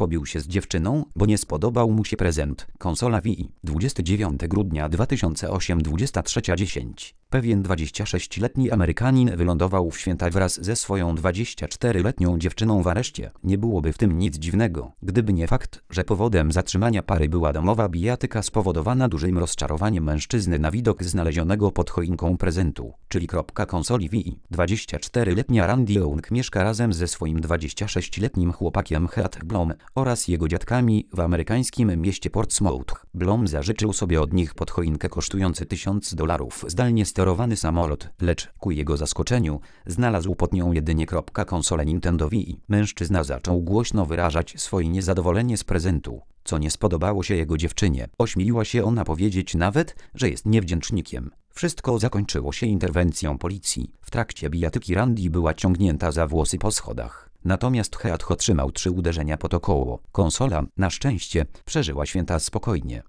pobił się z dziewczyną, bo nie spodobał mu się prezent. Konsola Wii. 29 grudnia 2008 23:10. Pewien 26-letni Amerykanin wylądował w święta wraz ze swoją 24-letnią dziewczyną w areszcie. Nie byłoby w tym nic dziwnego, gdyby nie fakt, że powodem zatrzymania pary była domowa bijatyka spowodowana dużym rozczarowaniem mężczyzny na widok znalezionego pod choinką prezentu, czyli konsoli Wii. 24-letnia Randy Young mieszka razem ze swoim 26-letnim chłopakiem Heath Blom oraz jego dziadkami w amerykańskim mieście Portsmouth. Blom zażyczył sobie od nich pod choinkę kosztujący $1000 zdalnie sterowany samolot, lecz ku jego zaskoczeniu znalazł pod nią jedynie konsolę Nintendo Wii. Mężczyzna zaczął głośno wyrażać swoje niezadowolenie z prezentu, co nie spodobało się jego dziewczynie. Ośmieliła się ona powiedzieć nawet, że jest niewdzięcznikiem. Wszystko zakończyło się interwencją policji. W trakcie bijatyki Randy była ciągnięta za włosy po schodach. Natomiast Heath otrzymał 3 uderzenia pod około. Konsola, na szczęście, przeżyła święta spokojnie.